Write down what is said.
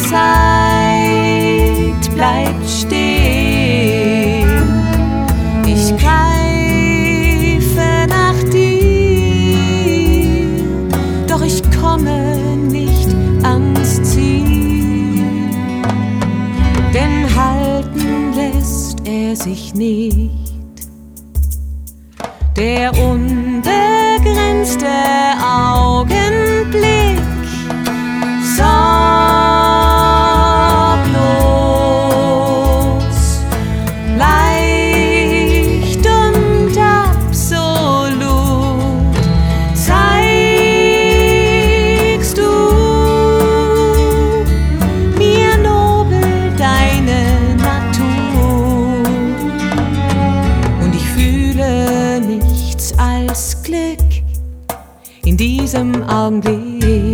Zeit bleibt stehen. Ich greife nach dir, doch ich komme nicht ans Ziel. Denn halten lässt er sich nicht. Der unbegrenzte Augenblick, sorglos, leicht und absolut, zeigst du mir nobel deine Natur. Und ich fühle nichts als Glück in diesem Augenblick.